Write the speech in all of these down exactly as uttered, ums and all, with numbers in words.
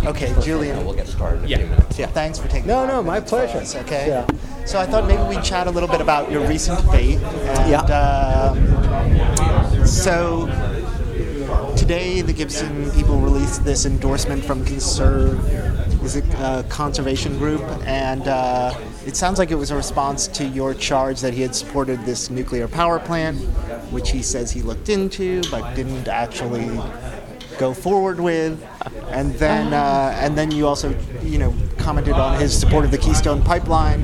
Okay, Julian. We'll get started in a Yeah. few minutes. Yeah. Thanks for taking. No, five no, my minutes for pleasure. us, okay. Yeah. So I thought maybe we'd chat a little bit about your recent fate. And, Yeah. um, so today the Gibson people released this endorsement from Conserve, is it uh, Conservation Group, and uh, it sounds like it was a response to your charge that he had supported this nuclear power plant, which he says he looked into but didn't actually go forward with, and then uh, and then you also, you know, commented on his support of the Keystone Pipeline.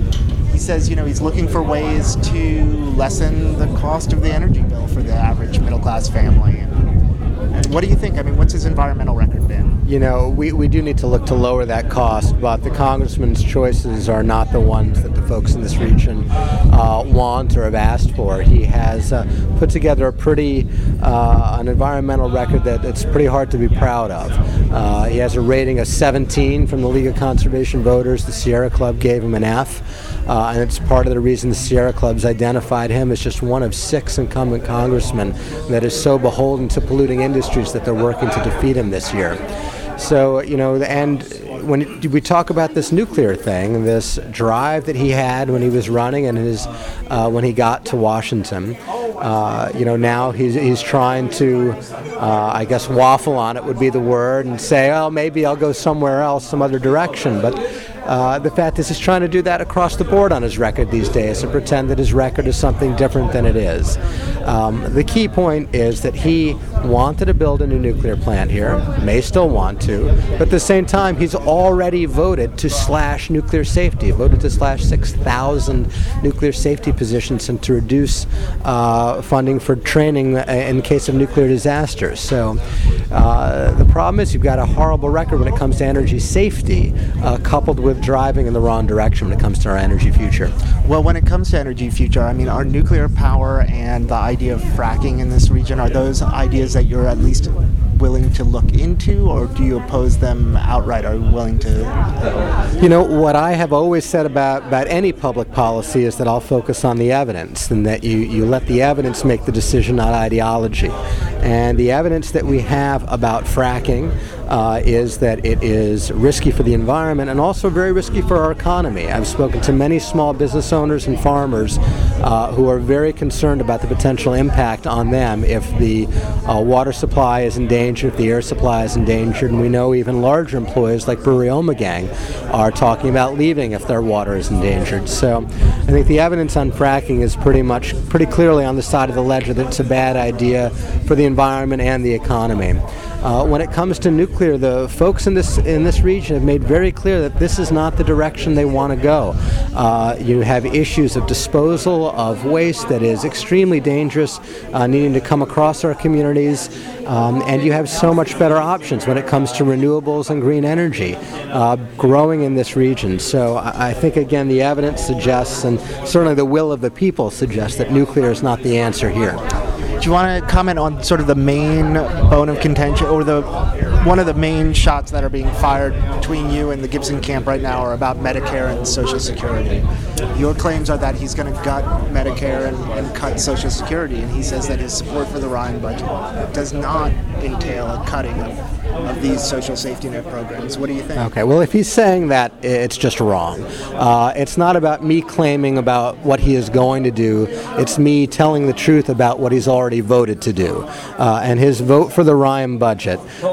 He says, you know, he's looking for ways to lessen the cost of the energy bill for the average middle class family. And what do you think? I mean, what's his environmental record been? You know, we, we do need to look to lower that cost, but the congressman's choices are not the ones that the folks in this region uh, want or have asked for. He has uh, put together a pretty, uh, an environmental record that it's pretty hard to be proud of. Uh, he has a rating of seventeen from the League of Conservation Voters. The Sierra Club gave him an F, uh, and it's part of the reason the Sierra Club's identified him as just one of six incumbent congressmen that is so beholden to polluting industries that they're working to defeat him this year. So, you know, and when we talk about this nuclear thing, this drive that he had when he was running and his uh, when he got to Washington, uh, you know, now he's he's trying to, uh, I guess, waffle on it would be the word, and say, oh, maybe I'll go somewhere else, some other direction. But uh, the fact is, he's trying to do that across the board on his record these days and pretend that his record is something different than it is. Um, the key point is that he wanted to build a new nuclear plant here, may still want to, but at the same time, he's already voted to slash nuclear safety, voted to slash six thousand nuclear safety positions and to reduce uh, funding for training in case of nuclear disasters. So uh, the problem is you've got a horrible record when it comes to energy safety, uh, coupled with driving in the wrong direction when it comes to our energy future. Well, when it comes to energy future, I mean, are nuclear power and the idea of fracking in this region, are those ideas that you're at least willing to look into, or do you oppose them outright? Are you willing to? You know, what I have always said about, about any public policy is that I'll focus on the evidence, and that you, you let the evidence make the decision, not ideology. And the evidence that we have about fracking uh, is that it is risky for the environment and also very risky for our economy. I've spoken to many small business owners and farmers uh, who are very concerned about the potential impact on them if the uh, water supply is endangered, if the air supply is endangered, and we know even larger employers like Brewery Ommegang are talking about leaving if their water is endangered. So I think the evidence on fracking is pretty much, pretty clearly on the side of the ledger that it's a bad idea for the environment and the economy. Uh, when it comes to nuclear, the folks in this in this region have made very clear that this is not the direction they want to go. Uh, you have issues of disposal of waste that is extremely dangerous, uh, needing to come across our communities, um, and you have so much better options when it comes to renewables and green energy uh, growing in this region. So I, I think, again, the evidence suggests, and certainly the will of the people suggests, that nuclear is not the answer here. Do you want to comment on sort of the main bone of contention, or the one of the main shots that are being fired between you and the Gibson camp right now are about Medicare and Social Security? Your claims are that he's going to gut Medicare and, and cut Social Security, and he says that his support for the Ryan budget does not entail a cutting of, of these social safety net programs. What do you think? Okay, well, if he's saying that, it's just wrong. Uh, it's not about me claiming about what he is going to do. It's me telling the truth about what he's already voted to do. Uh, and his vote for the Ryan budget uh,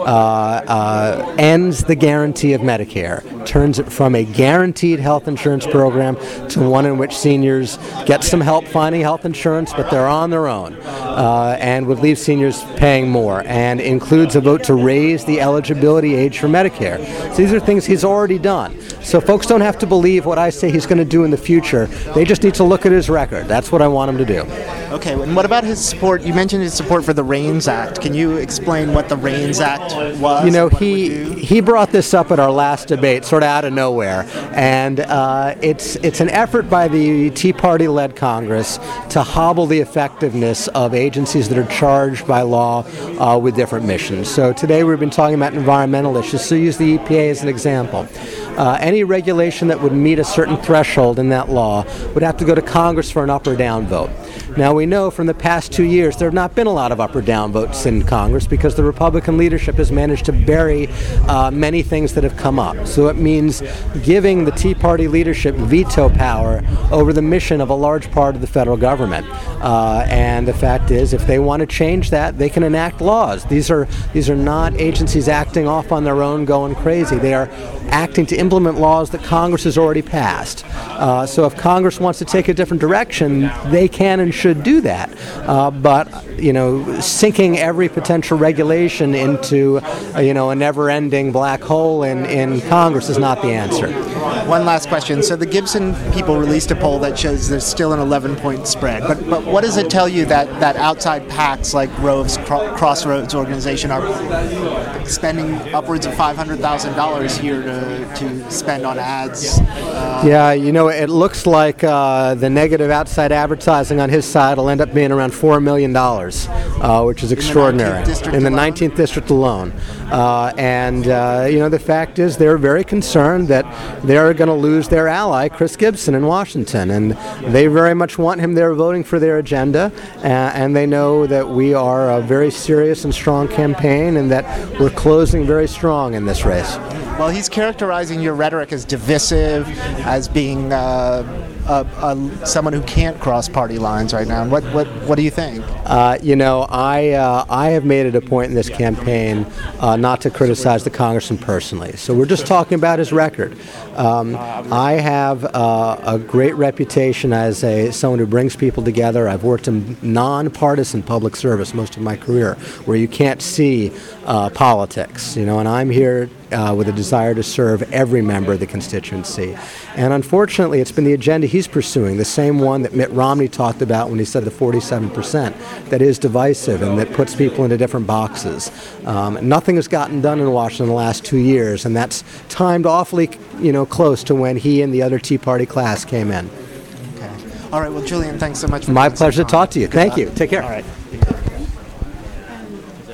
uh, ends the guarantee of Medicare, turns it from a guaranteed health insurance program to one in which seniors get some help finding health insurance, but they're on their own, uh, and would leave seniors paying more, and includes a vote to raise the eligibility age for Medicare. So these are things he's already done. So folks don't have to believe what I say he's going to do in the future. They just need to look at his record. That's what I want him to do. Okay, and what about his support? You mentioned his support for the RAINS Act. Can you explain what the RAINS Act was? You know, he he brought this up at our last debate, sort of out of nowhere, and uh, it's it's an effort by the Tea Party-led Congress to hobble the effectiveness of agencies that are charged by law uh, with different missions. So today we've been talking about environmental issues, so use the E P A as an example. Uh, any regulation that would meet a certain threshold in that law would have to go to Congress for an up or down vote. Now, we know from the past two years there have not been a lot of up or down votes in Congress because the Republican leadership has managed to bury uh, many things that have come up. So it means giving the Tea Party leadership veto power over the mission of a large part of the federal government. Uh, and the fact is, if they want to change that, they can enact laws. These are these are not agencies acting off on their own, going crazy. They are acting to implement laws that Congress has already passed. Uh, so if Congress wants to take a different direction, they can and should do that. Uh, but, you know, sinking every potential regulation into, uh, you know, a never-ending black hole in, in Congress is not the answer. One last question. So the Gibson people released a poll that shows there's still an eleven-point spread. But but what does it tell you that, that outside PACs like Rove's Cro- Crossroads organization are spending upwards of five hundred thousand dollars here to, to spend on ads? Uh, yeah, you know, it looks like uh, the negative outside advertising on his side will end up being around four million dollars, uh, which is extraordinary. In the nineteenth district alone. Uh, and, uh, you know, the fact is they're very concerned that they're going to lose their ally, Chris Gibson, in Washington. And they very much want him there voting for their agenda. Uh, and they know that we are a very serious and strong campaign and that we're closing very strong in this race. Well, he's characterizing your rhetoric as divisive, as being uh, a, a, someone who can't cross party lines right now. What what what do you think? Uh, you know, I uh, I have made it a point in this campaign uh, not to criticize the congressman personally. So we're just talking about his record. Um, I have uh, a great reputation as a someone who brings people together. I've worked in nonpartisan public service most of my career, where you can't see uh, politics. You know, and I'm here Uh, with a desire to serve every member of the constituency. And unfortunately, it's been the agenda he's pursuing, the same one that Mitt Romney talked about when he said the forty-seven percent, that is divisive and that puts people into different boxes. Um, nothing has gotten done in Washington in the last two years, and that's timed awfully, you know, close to when he and the other Tea Party class came in. Okay. All right. Well, Julian, thanks so much for My pleasure to talk to you. Good Thank luck. you. Take care. All right.